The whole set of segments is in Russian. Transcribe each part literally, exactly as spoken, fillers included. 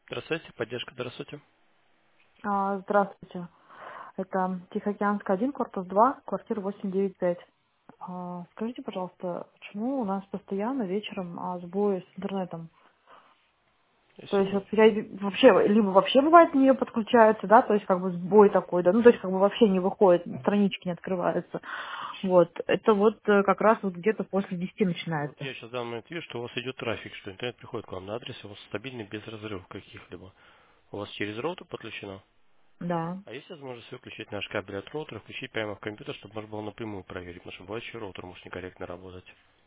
Здравствуйте, поддержка, здравствуйте. А, Здравствуйте. Это Тихоокеанская один, корпус два, квартира восемь девять пять. А, Скажите, пожалуйста, почему у нас постоянно вечером а, сбои с интернетом? То есть Если вот я вообще, либо вообще бывает в нее подключаются, да, то есть как бы сбой такой, да, ну то есть как бы вообще не выходит, странички не открываются. Вот, это вот э, как раз вот где-то после десяти вот начинается. я сейчас в данный момент вижу, что у вас идет трафик, что интернет приходит к вам на адрес, и у вас стабильный без разрывов каких-либо. У вас через роутер подключено. Да. А есть возможность выключить наш кабель от роутера, включить прямо в компьютер, чтобы можно было напрямую проверить, потому что бывает, что роутер может некорректно работать.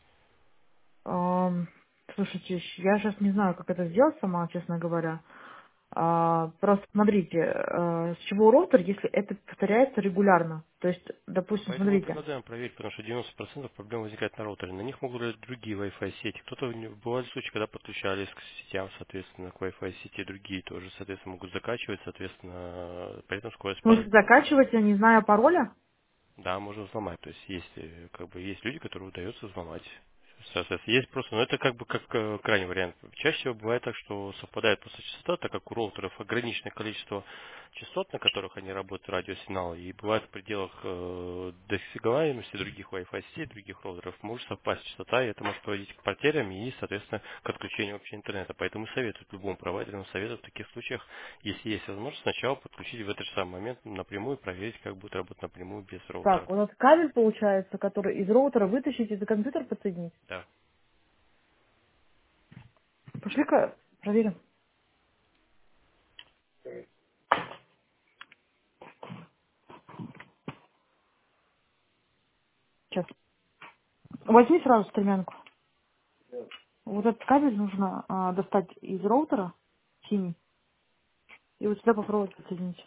Ам, Слушайте, я сейчас не знаю, как это сделать сама, честно говоря. А, просто смотрите, э, с чего роутер, если это повторяется регулярно. То есть, допустим, Поэтому мы смотрите. предлагаем проверить, потому что девяносто процентов проблем возникает на роутере. На них могут быть другие Wi-Fi сети. Кто-то у него- бывали случаи, когда подключались к сетям, соответственно, к Wi-Fi сети, другие тоже, соответственно, могут закачивать, соответственно, при этом скорость Может, падает. закачивать, не зная пароля? Да, можно взломать. То есть есть э, как бы есть люди, которые удается взломать. Соответственно, есть просто, но это как бы как э, крайний вариант. Чаще всего бывает так, что совпадает просто частота, так как у роутеров ограниченное количество частот, на которых они работают, радиосигналы, и бывает в пределах э, досягаемости других Wi-Fi сетей, других роутеров, может совпасть частота, и это может приводить к потерям и, соответственно, к отключению вообще интернета. Поэтому советуют любому провайдеру, советуют в таких случаях, если есть возможность, сначала подключить в этот же самый момент напрямую, проверить, как будет работать напрямую без роутера. Так, у нас кабель получается, который из роутера вытащить и за компьютер подсоединить. Да. Пошли-ка проверим. Сейчас. Возьми сразу стремянку. Вот этот кабель нужно а, достать из роутера, синий, и вот сюда попробовать подсоединить.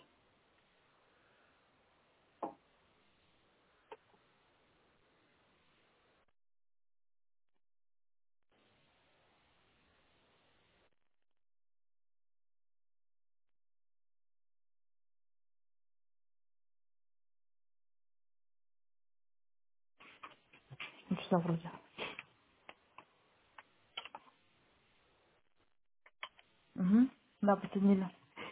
Вот сюда вроде. Угу. Да, подсоединили.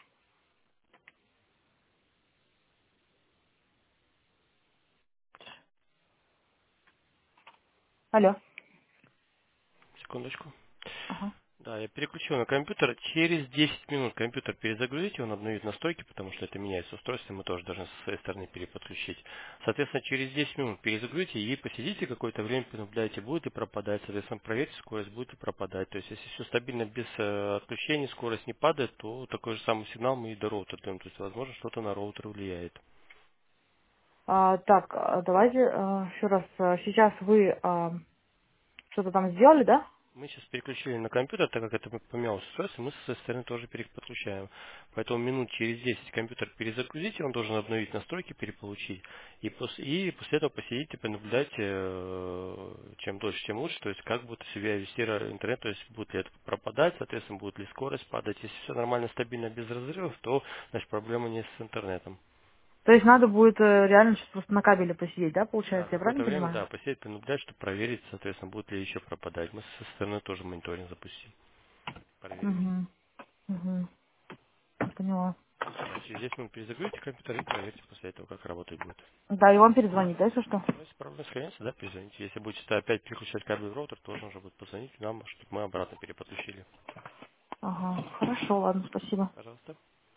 Алло. Секундочку. Ага. Да, я переключил на компьютер. Через десять минут компьютер перезагрузить, он обновит настройки, потому что это меняется устройство, мы тоже должны со своей стороны переподключить. Соответственно, через десять минут перезагрузите и посидите какое-то время, понаблюдайте, будет ли пропадать, соответственно, проверьте скорость, будет ли пропадать. То есть, если все стабильно без э, отключений, скорость не падает, то такой же самый сигнал мы и до роутера даем. То есть, возможно, что-то на роутер влияет. А, так, а, давайте а, еще раз. А, Сейчас вы а, что-то там сделали, да? Мы сейчас переключили на компьютер, так как это поменялось устройство, мы со своей стороны тоже переподключаем. Поэтому минут через десять компьютер перезагрузите, он должен обновить настройки, переполучить. И после, и после этого посидите, понаблюдайте, э, чем дольше, тем лучше, то есть как будет себя вести ра- интернет, то есть будет ли это пропадать, соответственно, будет ли скорость падать. Если все нормально, стабильно, без разрывов, то значит проблема не с интернетом. То есть надо будет э, реально сейчас просто на кабеле посидеть, да, Да, получается, я правильно какое-то время, понимаю? да, посидеть, понаблюдать, чтобы проверить, соответственно, будет ли еще пропадать. Мы со стороны тоже мониторинг запустим, проверим. Угу. Угу. Поняла. Да, через десять минут перезагрузите компьютер и проверьте после этого, как работать будет. Да, и вам перезвонить, да, если что? Ну, если проблема сохранится, да, перезвоните. Если будете опять переключать кабель в роутер, тоже нужно будет позвонить нам, чтобы мы обратно переподключили. Ага, хорошо, ладно, спасибо. Пожалуйста.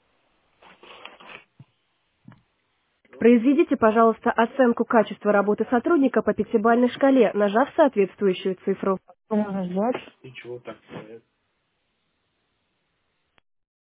Произведите, пожалуйста, оценку качества работы сотрудника по пятибалльной шкале, нажав соответствующую цифру. Что можно сделать?